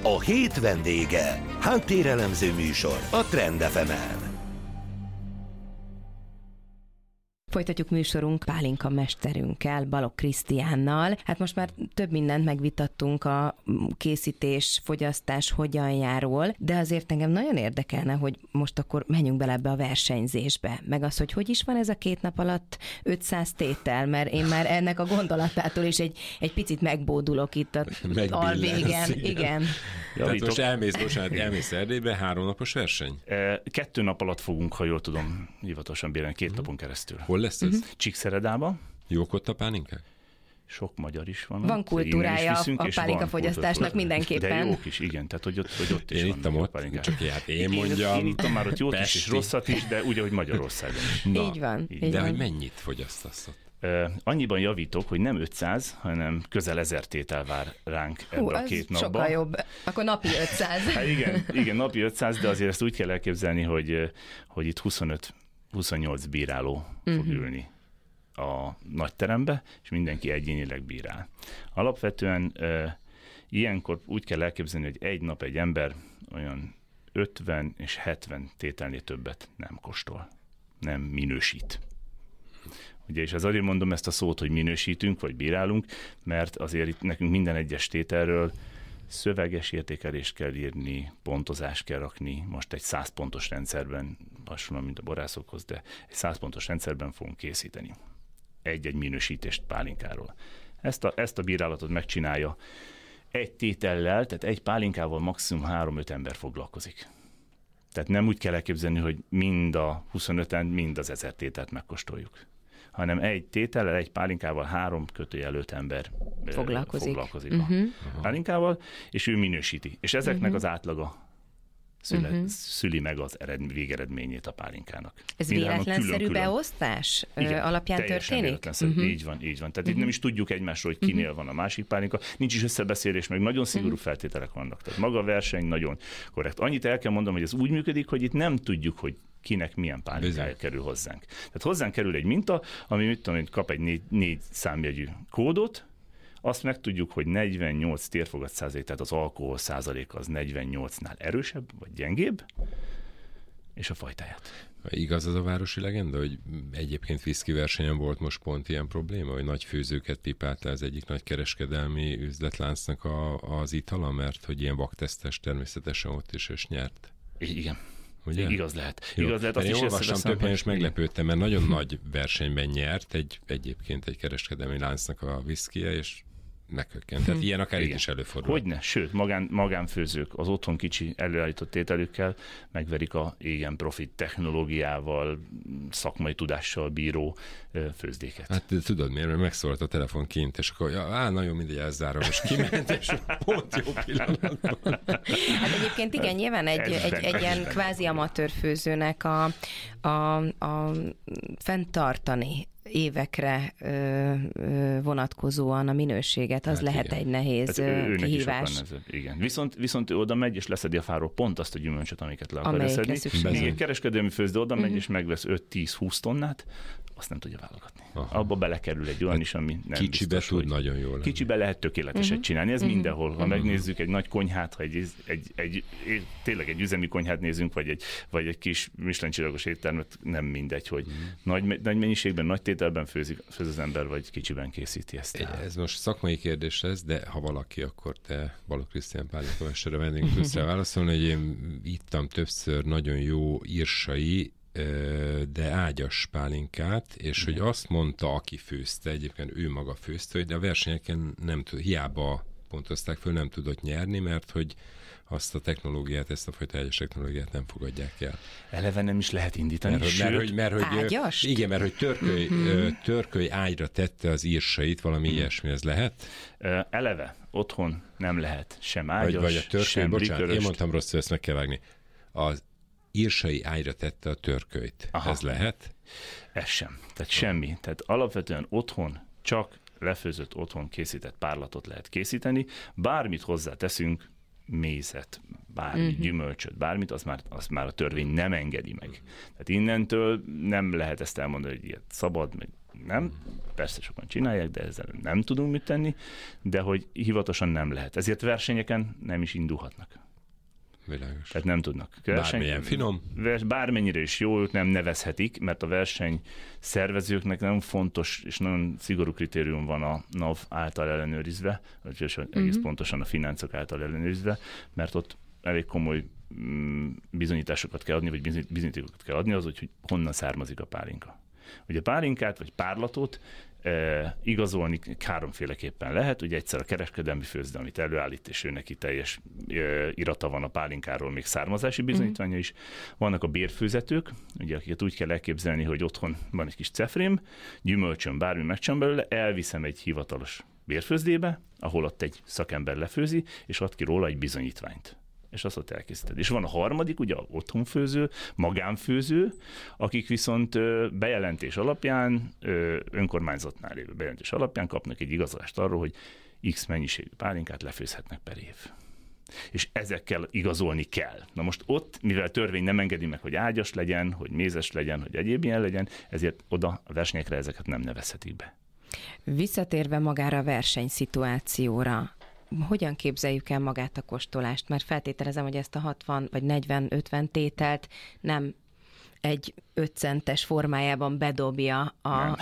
A hét vendége. Háttérelemző műsor a Trend FM-en. Folytatjuk műsorunk pálinka mesterünkkel, Balogh Krisztiánnal. Hát most már több mindent megvitattunk a készítés, fogyasztás hogyanjáról, de azért engem nagyon érdekelne, hogy most akkor menjünk bele ebbe a versenyzésbe. Meg az, hogy is van ez a 2 nap alatt 500 tétel, mert én már ennek a gondolatától is egy picit megbódulok itt a alvégen. Igen. Tehát most elmész Erdélybe, 3 napos verseny? 2 nap alatt fogunk, ha jól tudom, hivatalosan bírni 2 napon keresztül. Hol lesz ez? Csíkszeredában. Jók ott a pálinkák? Sok magyar is van. Van kultúrája a pálinkafogyasztásnak mindenképpen. De jók is, igen. Tehát, hogy ott is én ittam ott, pálinkák. csak hát én mondjam. Én ittam már ott jót is, és rosszat is, de úgy, ahogy Magyarországon is. Na, így van. De hogy mennyit fogyasztasz ott? Annyiban javítok, hogy nem 500, hanem közel 1000 tétel vár ránk ebben a 2 napban. Sokkal jobb. Akkor napi 500. Hát igen, napi 500, de azért ezt úgy kell elképzelni, hogy itt 25-28 bíráló fog ülni a nagyterembe, és mindenki egyénileg bírál. Alapvetően ilyenkor úgy kell elképzelni, hogy egy nap egy ember olyan 50 és 70 tételnél többet nem kóstol, nem minősít. Ugye, és azért mondom ezt a szót, hogy minősítünk, vagy bírálunk, mert azért itt nekünk minden egyes tételről szöveges értékelést kell írni, pontozást kell rakni, most egy 100 pontos rendszerben, hasonlóan, mint a borászokhoz, de egy 100 pontos rendszerben fogunk készíteni egy-egy minősítést pálinkáról. Ezt a bírálatot megcsinálja egy tétellel, tehát egy pálinkával maximum 3-5 ember foglalkozik. Tehát nem úgy kell elképzelni, hogy mind a 25-en, mind az 1000 tételt megkóstoljuk, hanem egy tétellel, egy pálinkával 3-5 ember foglalkozik a pálinkával, és ő minősíti. És ezeknek az átlaga szüli meg az végeredményét a pálinkának. Ez véletlenszerű beosztás alapján történik? Így van. Tehát itt nem is tudjuk egymásról, hogy kinél van a másik pálinka. Nincs is összebeszélés, meg nagyon szigorú feltételek vannak. Tehát maga a verseny nagyon korrekt. Annyit el kell mondanom, hogy ez úgy működik, hogy itt nem tudjuk, hogy kinek milyen pálinkája kerül hozzánk. Tehát hozzánk kerül egy minta, ami mit tudom, kap egy 4 számjegyű kódot, azt megtudjuk, hogy 48 térfogat százalék, tehát az alkohol százalék az 48-nál erősebb, vagy gyengébb, és a fajtáját. Igaz az a városi legenda, hogy egyébként viszki versenyen volt most pont ilyen probléma, hogy nagy főzőket pipálta az egyik nagy kereskedelmi üzletláncnak az itala, mert hogy ilyen vaktesztes természetesen ott is, és nyert. Igen. Ugye? Igaz lehet. Jó, igaz lehet. Azt én is olvastam több helyen, és meglepődtem, mert nagyon nagy versenyben nyert egyébként egy kereskedelmi láncnak a viszkije, és meghökkent. Tehát ilyen akár itt is előfordul. Hogyne, sőt, magánfőzők az otthon kicsi előállított ételükkel megverik a igen profit technológiával, szakmai tudással bíró főzdéket. Hát tudod miért? Mert megszólalt a telefon kint, és akkor nagyon mindegy, elzárom, és kiment, és pont jó pillanatban. Hát egyébként igen, nyilván egy ilyen kvázi amatőr főzőnek a fenntartani évekre vonatkozóan a minőséget, az hát lehet igen. Egy nehéz kihívás. Igen. Viszont ő oda megy, és leszedi a fáról pont azt a gyümölcsöt, amiket le akar szedni. Még egy kereskedelmi főzde oda megy, és megvesz 5-10-20 tonnát, azt nem tudja válogatni. Aha. Abba belekerül egy olyan is, ami nem kicsibe biztos, tud nagyon jól lenni. Kicsibe lehet tökéleteset csinálni, ez mindenhol. Ha megnézzük egy nagy konyhát, ha tényleg egy üzemi konyhát nézünk, vagy egy kis Michelin-csillagos éttermet, nem mindegy, hogy nagy mennyiségben, nagy tételben főz az ember, vagy kicsiben készíti ezt. Ez most szakmai kérdés lesz, de ha valaki, akkor te Balogh Krisztián pálinkamestere vendégünk tudsz rá válaszolni, hogy én ittam többször nagyon jó írsai, de ágyas pálinkát, és hogy azt mondta, aki főzte, egyébként ő maga főzte, hogy de a versenyeken nem tud, hiába pontozták föl, nem tudott nyerni, mert hogy azt a technológiát, ezt a fajta ágyas technológiát nem fogadják el. Eleve nem is lehet indítani. Mert hogy ágyast? Igen, mert hogy törköly ágyra tette az írsait, valami ilyesmi, ez lehet? Eleve otthon nem lehet sem ágyas, vagy a törköly, sem bocsánat, liköröst. én mondtam rosszul, ezt meg kell vágni. Az írsai ágyra tette a törkölyt. Aha. Ez lehet? Ez sem. Tehát semmi. Tehát alapvetően otthon csak lefőzött, otthon készített párlatot lehet készíteni. Bármit hozzáteszünk, mézet, bármi gyümölcsöt, bármit, azt már a törvény nem engedi meg. Tehát innentől nem lehet ezt elmondani, hogy ilyet szabad, meg nem, persze sokan csinálják, de ezzel nem tudunk mit tenni, de hogy hivatosan nem lehet. Ezért versenyeken nem is indulhatnak. Világos. Tehát nem tudnak. Bármilyen finom. Bármennyire is jó, ők nem nevezhetik, mert a verseny szervezőknek nagyon fontos és nagyon szigorú kritérium van a NAV által ellenőrizve, és egész pontosan a Financok által ellenőrizve, mert ott elég komoly bizonyításokat kell adni, vagy bizonyítékokat kell adni az, hogy honnan származik a pálinka. Ugye pálinkát vagy párlatot igazolni háromféleképpen lehet, ugye egyszer a kereskedelmi főzde, amit előállít, és ő neki teljes irata van a pálinkáról, még származási bizonyítványa is. Vannak a bérfőzetők, ugye akiket úgy kell elképzelni, hogy otthon van egy kis cefrém, gyümölcsön, bármi megcsinál belőle, elviszem egy hivatalos bérfőzdébe, ahol ott egy szakember lefőzi, és ad ki róla egy bizonyítványt. És azt ott elkészíted. És van a harmadik, ugye a otthonfőző, magánfőző, akik viszont bejelentés alapján, önkormányzatnál lévő bejelentés alapján kapnak egy igazolást arról, hogy X mennyiségű pálinkát lefőzhetnek per év. És ezekkel igazolni kell. Na most ott, mivel törvény nem engedi meg, hogy ágyas legyen, hogy mézes legyen, hogy egyéb ilyen legyen, ezért oda a versenyekre ezeket nem nevezhetik be. Visszatérve magára a versenyszituációra, hogyan képzeljük el magát a kóstolást? Mert feltételezem, hogy ezt a 60 vagy 40-50 tételt nem egy 5 centes formájában bedobja a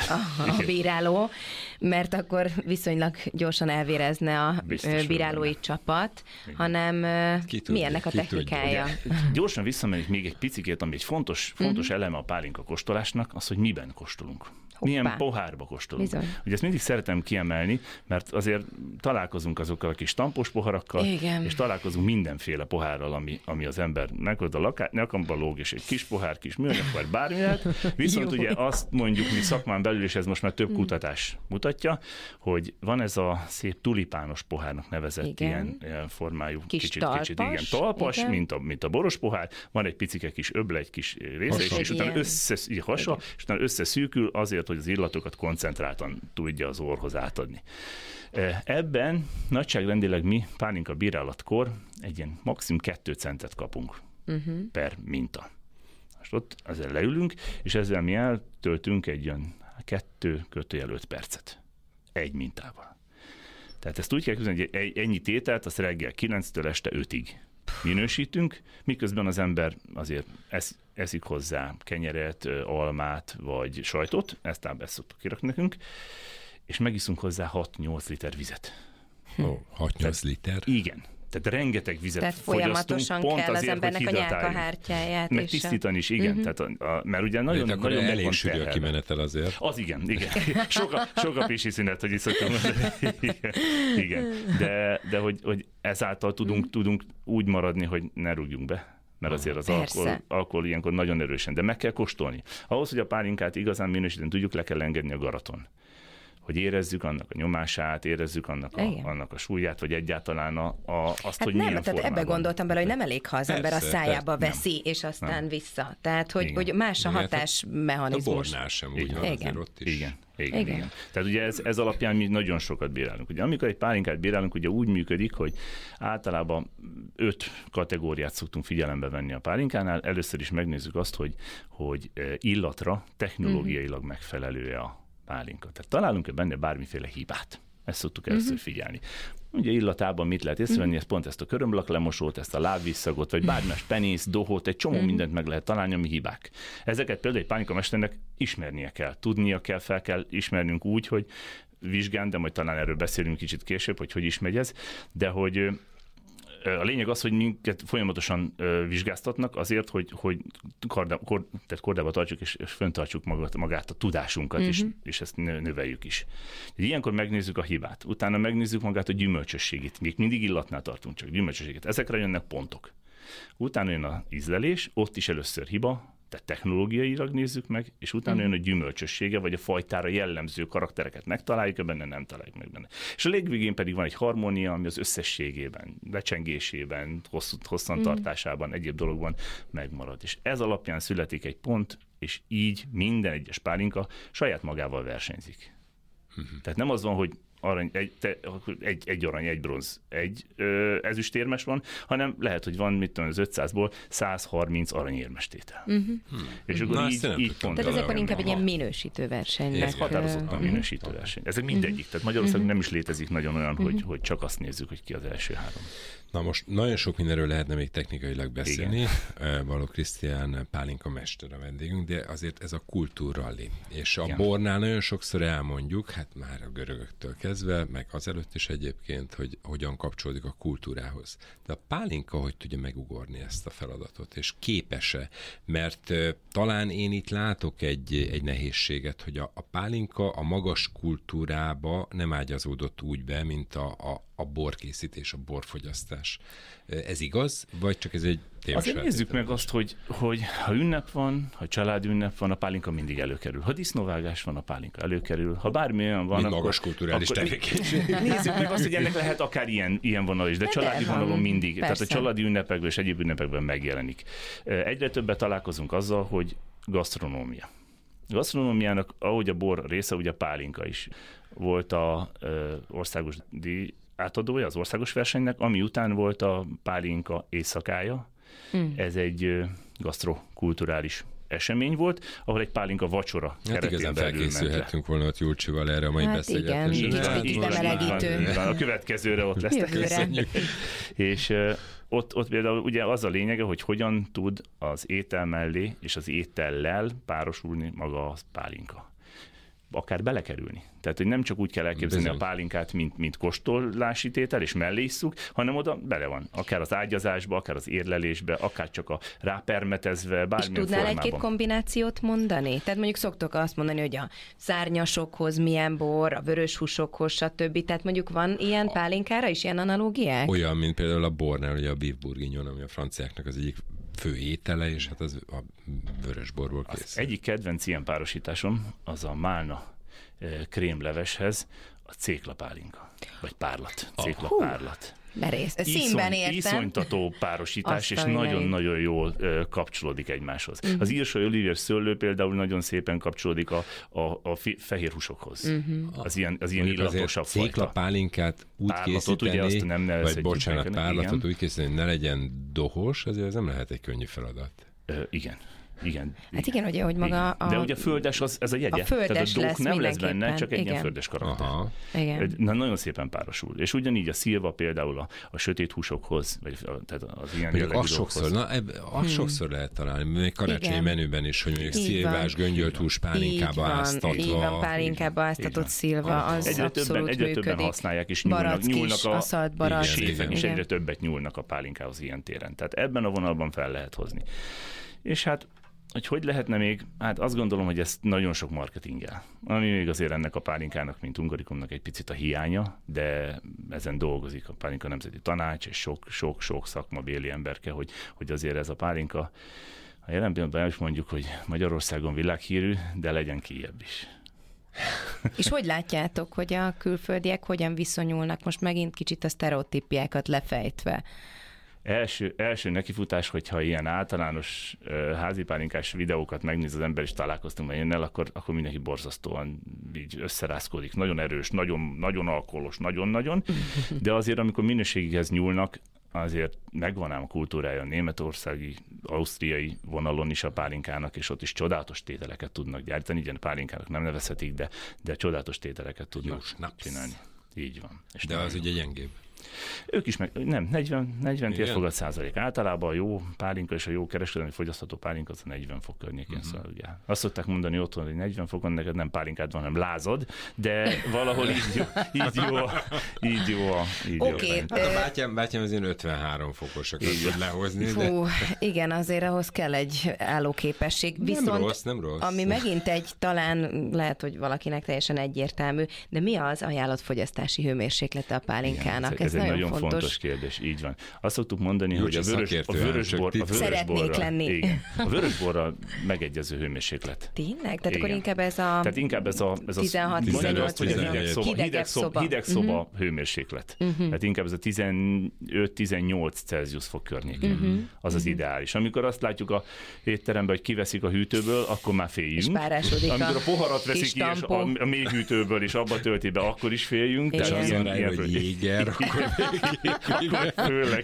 bíráló, mert akkor viszonylag gyorsan elvérezne a bírálói csapat, hanem mi ennek a technikája? Gyorsan visszamegyek még egy picikét, ami egy fontos eleme a pálinka kóstolásnak, az, hogy miben kóstolunk. Milyen pohárba kóstolunk. Bizony. Ugye ezt mindig szeretem kiemelni, mert azért találkozunk azokkal a kis tampos poharakkal, igen, és találkozunk mindenféle pohárral, ami az ember megod a nyakamba lóg, és egy kis pohár, kis műanyag pohár, bármi lehet. Viszont ugye azt mondjuk mi szakmán belül, és ez most már több kutatás mutatja, hogy van ez a szép tulipános pohárnak nevezett ilyen formájú, kicsit igen, talpas, igen. Mint a boros pohár, van egy picike kis öble, egy kis része, és utána összeszűkül azért, hogy az illatokat koncentráltan tudja az orrhoz átadni. Ebben nagyságrendileg mi pálinka bírálatkor egy ilyen maximum 2 centet kapunk per minta. Most ott ezzel leülünk, és ezzel mi eltöltünk egy olyan 2-5 percet egy mintával. Tehát ezt úgy kell képzelni, hogy ennyi tételt, azt reggel 9-től este 5-ig minősítünk, miközben az ember azért eszik hozzá kenyeret, almát vagy sajtot, ezt szoktuk kirakni nekünk, és megiszunk hozzá 6-8 liter vizet. 6-8 liter? Igen. Tehát rengeteg vizet tehát folyamatosan pont kell azért, az embernek a nyálkahártyáját. Meg tisztítani is, igen. Tehát mert ugye nagyon elég sűrű a kimenetel azért. Az igen. Sok a pisi szünet, hogy iszoktam. Igen. De hogy ezáltal tudunk úgy maradni, hogy ne rúgjunk be. Mert azért az alkohol ilyenkor nagyon erősen. De meg kell kóstolni. Ahhoz, hogy a pálinkát igazán minősíteni tudjuk, le kell engedni a garaton. Hogy érezzük annak a nyomását, érezzük annak a súlyát, vagy egyáltalán azt, hogy milyen formában. Ebbe gondoltam bele, hogy nem elég, ha az ember a szájába veszi, és aztán vissza. Tehát, hogy más a hatásmechanizmus. A bornál sem úgy van, azért ott is. Igen. Tehát ugye ez alapján mi nagyon sokat bírálunk. Ugye amikor egy pálinkát bírálunk, ugye úgy működik, hogy általában 5 kategóriát szoktunk figyelembe venni a pálinkánál. Először is megnézzük azt, hogy illatra technológiailag megfelelő-e a pálinka. Tehát találunk-e benne bármiféle hibát? Ezt szoktuk először figyelni. Ugye illatában mit lehet észrevenni, pont ezt a körömlaklemosót, ezt a lábvízszagot, vagy bármás penész, dohót, egy csomó mindent meg lehet találni, ami hibák. Ezeket például egy pálinkamesternek ismernie kell, tudnia kell, fel kell ismernünk úgy, hogy vizsgán, de majd talán erről beszélünk kicsit később, hogy is megy ez, de hogy a lényeg az, hogy minket folyamatosan vizsgáztatnak azért, hogy kordába tartsuk és fenntartsuk magát a tudásunkat, és ezt növeljük is. Ilyenkor megnézzük a hibát, utána megnézzük magát a gyümölcsösségét. Még mindig illatnál tartunk, csak gyümölcsösségét. Ezekre jönnek pontok. Utána jön a ízlelés, ott is először hiba, tehát technológiailag nézzük meg, és utána jön a gyümölcsössége, vagy a fajtára jellemző karaktereket megtaláljuk benne, nem találjuk meg benne. És a legvégén pedig van egy harmónia, ami az összességében, lecsengésében, hosszantartásában, egyéb dologban megmarad. És ez alapján születik egy pont, és így minden egyes pálinka saját magával versenyzik. Tehát nem az van, hogy arany, egy arany, egy bronz, egy ezüstérmes van, hanem lehet, hogy van, mit tudom, az 500-ból 130 aranyérmes tétel. És akkor így pont. Tehát ezek inkább egy ilyen minősítő versenynek. Ez határozottan minősítő verseny. Ezek mindegyik. Tehát Magyarországon nem is létezik nagyon olyan, hogy csak azt nézzük, hogy ki az első három. Na most nagyon sok mindenről lehetne még technikailag beszélni. Balogh Krisztián pálinka mester a vendégünk, de azért ez a kultúrralli. És a bornál nagyon sokszor elmondjuk, hát már a görögöktől kezdve, meg azelőtt is egyébként, hogy hogyan kapcsolódik a kultúrához. De a pálinka hogy tudja megugorni ezt a feladatot, és képes-e? Mert talán én itt látok egy nehézséget, hogy a pálinka a magas kultúrába nem ágyazódott úgy be, mint a borkészítés, a borfogyasztás. Ez igaz, vagy csak ez egy téves? Azért nézzük meg azt, hogy ha ünnep van, ha családi ünnep van, a pálinka mindig előkerül. Ha disznóvágás van, a pálinka előkerül. Ha bármi olyan van, akkor... magas kulturális tevékenység. Nézzük meg azt, hogy ennek lehet akár ilyen vonal is, de családi vonalon mindig. Persze. Tehát a családi ünnepekben és egyéb ünnepekben megjelenik. Egyre többet találkozunk azzal, hogy gasztronómia. A gasztronómiának, ahogy a bor része, ugye a pálinka is volt a országos díj átadója az országos versenynek, ami után volt a pálinka éjszakája. Ez egy gasztrokulturális esemény volt, ahol egy pálinka vacsora keretén belül ment le. Felkészülhettünk volna ott Júlcsival erre a mai beszélgetésre. Igen, a következőre ott lesztek. És ott például ugye az a lényege, hogy hogyan tud az étel mellé és az étellel párosulni maga a pálinka. Akár belekerülni. Tehát, hogy nem csak úgy kell elképzelni a pálinkát, mint kóstolási tétel, és mellé isszuk, hanem oda bele van. Akár az ágyazásba, akár az érlelésbe, akár csak a rápermetezve, bármilyen formában. És tudnál egy-két kombinációt mondani? Tehát mondjuk szoktok azt mondani, hogy a szárnyasokhoz milyen bor, a vöröshúsokhoz, stb. Tehát mondjuk van ilyen pálinkára is, ilyen analógiák? Olyan, mint például a bornál, ugye a beef bourguignon, ami a franciáknak az egyik fő étele, és hát az a vörösborból készül. Az egyik kedvenc ilyen párosításom az a málna krémleveshez a céklapálinka, vagy párlat, céklapárlat. Merész. Színben értem. Iszonytató párosítás, és nagyon-nagyon jól kapcsolódik egymáshoz. Az írsai olivér szőlő például nagyon szépen kapcsolódik a fehér húsokhoz. Az ilyen illatosabb fajta. Céklapálinkát úgy készíteni, ugye azt nem párlatot úgy készíteni, hogy ne legyen dohos, azért ez nem lehet egy könnyű feladat. Igen. Hát igen, ugye, hogy maga De ugye a földes, ez a jegye. A földes tehát a dók nem lesz benne, csak egy igen. ilyen földes karakter. Igen. Nagyon szépen párosul. És ugyanígy a szilva például a sötét húsokhoz, vagy tehát az ilyen jellegű dolgokhoz. Sokszor lehet találni, még karácsonyi menüben is, hogy mondjuk szilvás, göngyölt hús pálinkába áztatva. Így van, pálinkába áztatott szilva, az abszolút működik. Egyre többen használják, és nyúlnak a séfek is egyre többet nyúlnak a pálinkához ilyen téren. Tehát ebben a vonalban fel lehet hozni. És hát hogy lehetne még? Hát azt gondolom, hogy ez nagyon sok marketinggel. Ami még azért ennek a pálinkának, mint Ungarikumnak egy picit a hiánya, de ezen dolgozik a Pálinka Nemzeti Tanács, és sok szakmabéli emberke, hogy azért ez a pálinka, a jelen pillanatban is mondjuk, hogy Magyarországon világhírű, de legyen kijebb is. És hogy látjátok, hogy a külföldiek hogyan viszonyulnak, most megint kicsit a sztereotípiákat lefejtve? Első nekifutás, hogyha ilyen általános házipálinkás videókat megnéz az ember, és találkoztunk ilyennel, akkor mindenki borzasztóan így összerázkodik. Nagyon erős, nagyon alkoholos, nagyon-nagyon. De azért, amikor minőséghez nyúlnak, azért megvan ám a kultúrája a németországi, ausztriai vonalon is a pálinkának, és ott is csodálatos tételeket tudnak gyártani. Igen, pálinkának nem nevezhetik, de csodálatos tételeket tudnak csinálni. Így van. És de az ugye gyengébb. Ők is nem, 40 térfogat százalék. Általában a jó pálinka és a jó kereskedelmi fogyasztható pálinka az a 40 fok környékén szolgál. Azt szokták mondani otthon, hogy 40 fokon neked nem pálinkád van, hanem lázad, de valahol így jó. Oké. Hát a bátyám az én 53 fokosakat tud lehozni. Fú, igen, azért ahhoz kell egy állóképesség. Viszont, nem rossz. Ami megint talán lehet, hogy valakinek teljesen egyértelmű, de mi az ajánlott fogyasztási hőmérséklete a pálinkának? Ez egy nagyon fontos kérdés, így van. Azt szoktuk mondani, hogy a szeretnék lenni. Igen, a vörösborral megegyező hőmérséklet. Tényleg? Tehát akkor inkább ez a 16-18 hideg szoba hőmérséklet. Tehát inkább ez a 15-18 Celsius fok környékén. Az az ideális. Amikor azt látjuk a étteremben, hogy kiveszik a hűtőből, akkor már féljünk. Amikor a poharat veszik ki, és a mély hűtőből is abba tölti be, akkor is féljünk. És az arra, hogy jéger, akkor főleg.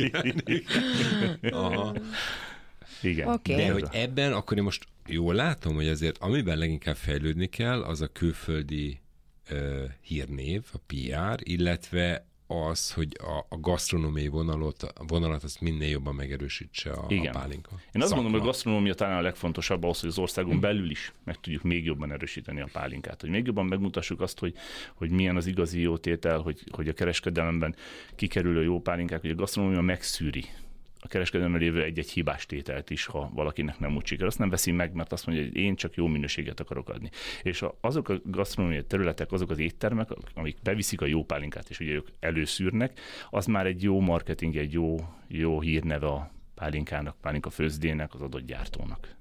Aha. Igen. Okay. De hogy ebben, akkor én most jól látom, hogy azért amiben leginkább fejlődni kell, az a külföldi hírnév, a PR, illetve az, hogy a gasztronómiai vonalat azt minél jobban megerősítse a pálinka. Én azt gondolom, hogy a gasztronómia talán a legfontosabb ahhoz, hogy az országon belül is meg tudjuk még jobban erősíteni a pálinkát. Hogy még jobban megmutassuk azt, hogy milyen az igazi jó tétel, hogy a kereskedelemben kikerülő jó pálinkák, hogy a gasztronómia megszűri a kereskedelemben lévő egy-egy hibás tételt is, ha valakinek nem úgy sikerül. Azt nem veszi meg, mert azt mondja, hogy én csak jó minőséget akarok adni. És azok a gasztronómiai területek, azok az éttermek, amik beviszik a jó pálinkát, és ugye ők előszűrnek, az már egy jó marketing, egy jó hírneve a pálinkának, pálinka főzdének, az adott gyártónak.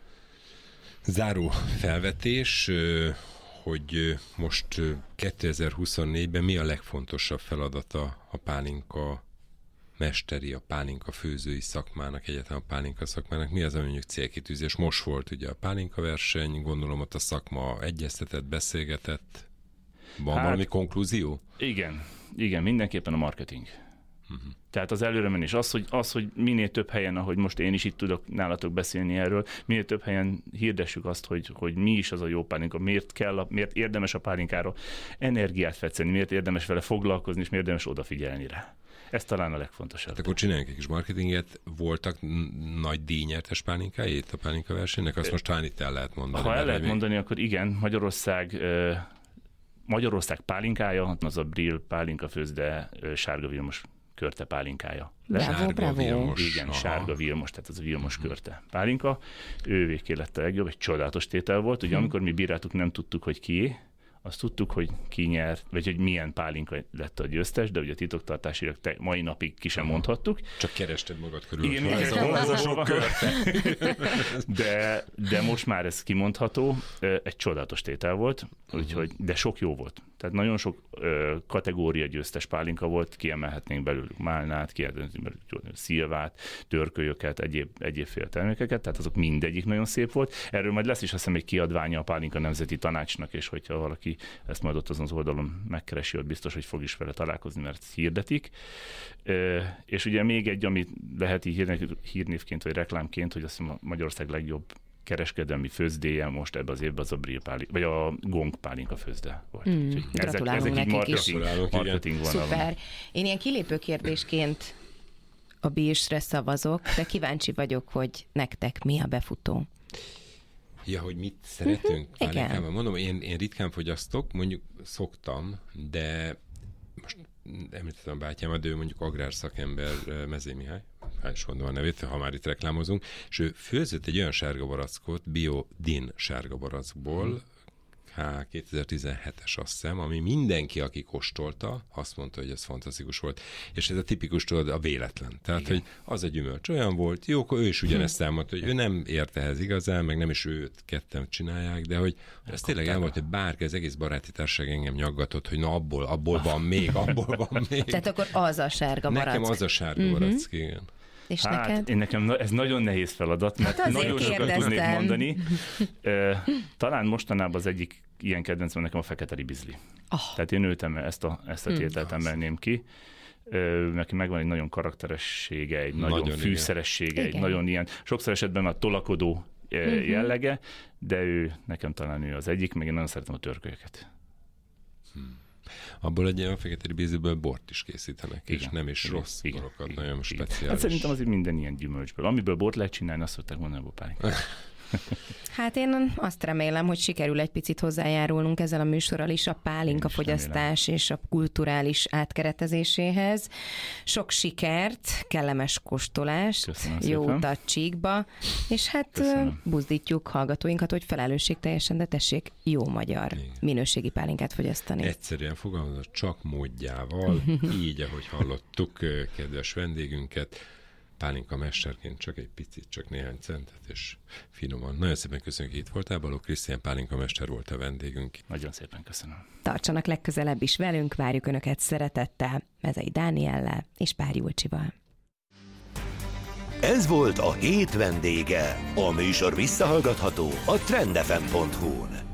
Záró felvetés, hogy most 2024-ben mi a legfontosabb feladata a pálinka mesteri, a pálinka főzői szakmának, egyáltalán a pálinka szakmának, mi az, ami mondjuk célkitűzés? Most volt ugye a pálinka verseny, gondolom ott a szakma egyeztetett, beszélgetett. Van valami konklúzió? Igen, mindenképpen a marketing. Tehát az előremenés, az, hogy minél több helyen, ahogy most én is itt tudok nálatok beszélni erről, minél több helyen hirdessük azt, hogy mi is az a jó pálinka, miért érdemes a pálinkára energiát fetszetni, miért érdemes vele foglalkozni, és miért érdemes odafigyelni rá. Ez talán a legfontosabb. Hát akkor csináljunk egy kis marketinget. Voltak nagy díjnyertes pálinkái itt a pálinka versenynek? Azt most talán itt el lehet mondani. Ha el lehet mondani, akkor igen, Magyarország pálinkája, az a Brill pálinka főzde Sárga Vilmos körte pálinkája. Bravo. Vilmos. Igen, Sárga Vilmos, tehát az a Vilmos körte pálinka. Ővéké lett a legjobb, egy csodálatos tétel volt. Ugye amikor mi bíráltuk, nem tudtuk, hogy kié. Azt tudtuk, hogy ki nyert, vagy hogy milyen pálinka lett a győztes, de ugye a titoktartásilag mai napig ki sem mondhattuk. Csak kerested magad körül. Igen, ez a sok körte. De most már ez kimondható. Egy csodálatos tétel volt, úgyhogy, de sok jó volt. Tehát nagyon sok kategória győztes pálinka volt, kiemelhetnénk belőlük málnát, kiemelhetnénk belőlük szilvát, törkölyöket, egyébféle termékeket, tehát azok mindegyik nagyon szép volt. Erről majd lesz is azt hiszem egy kiadványa a Pálinka Nemzeti Tanácsnak, és hogyha valaki ezt majd ott azon az oldalon megkeresi, hogy biztos, hogy fog is vele találkozni, mert hirdetik. És ugye még egy, amit lehet így hírnévként vagy reklámként, hogy azt hiszem Magyarország legjobb kereskedelmi főzdéje most ebben az évben az a Brill pálinka, vagy a Gong pálinka főzde volt. Gratulálunk nekik is. Marketing vonalon. Szuper. Én ilyen kilépő kérdésként a Birsre szavazok, de kíváncsi vagyok, hogy nektek mi a befutó. Ja, hogy mit szeretünk pálinkában. Mondom, én ritkán fogyasztok, mondjuk szoktam, de most említettem a bátyámat, de ő mondjuk agrárszakember, Mezé Mihály, is mondom a nevét, ha már itt reklámozunk, és ő főzött egy olyan sárgabarackot, Biodin sárgabarackból, 2017-es azt hiszem, ami mindenki, aki kóstolta, azt mondta, hogy ez fantasztikus volt. És ez a tipikus, tudod, a véletlen. Tehát, hogy az a gyümölcs olyan volt, jó, akkor ő is ugyanezt elmondta, hogy ő nem ért ehhez igazán, meg nem is őt ketten csinálják, de hogy ez tényleg elmondta, hogy bárki, az egész baráti társaság engem nyaggatott, hogy na abból van még. Tehát akkor az a sárga barack. Nekem az a sárga barack, igen. És neked? Nekem ez nagyon nehéz feladat, mert nagyon sokat tudnék mondani. Talán mostanában az egyik ilyen kedvencem nekem a fekete ribizli. Tehát én őtem ezt a tételt emelném ki. Neki megvan egy nagyon karakteressége, egy nagyon fűszeressége, egy nagyon ilyen, sokszor esetben már tolakodó jellege, de nekem talán ő az egyik, meg én nagyon szeretem a törkölyöket. Abból egy ilyen fekete ribizliből bort is készítenek, és nem is rossz borokat, nagyon speciális. Hát szerintem azért minden ilyen gyümölcsből. Amiből bort lehet csinálni, azt szokták mondani a pálinkát. Hát én azt remélem, hogy sikerül egy picit hozzájárulnunk ezzel a műsorral is a pálinka fogyasztás és a kulturális átkeretezéséhez. Sok sikert, kellemes kóstolást, jó utat Csíkba, és hát buzdítjuk hallgatóinkat, hogy felelősségteljesen, de tessék jó magyar minőségi pálinkát fogyasztani. Egyszerűen fogalmazva, csak módjával, így, ahogy hallottuk kedves vendégünket, pálinka mesterként csak egy picit, csak néhány centet, és finoman. Nagyon szépen köszönjük, hogy itt voltál, Balogh Krisztián pálinka mester volt a vendégünk. Nagyon szépen köszönöm. Tartsanak legközelebb is velünk, várjuk Önöket szeretettel, Mezei Dániellel és Pár Julcsival. Ez volt a hét vendége. A műsor visszahallgatható a trendfm.hu-n.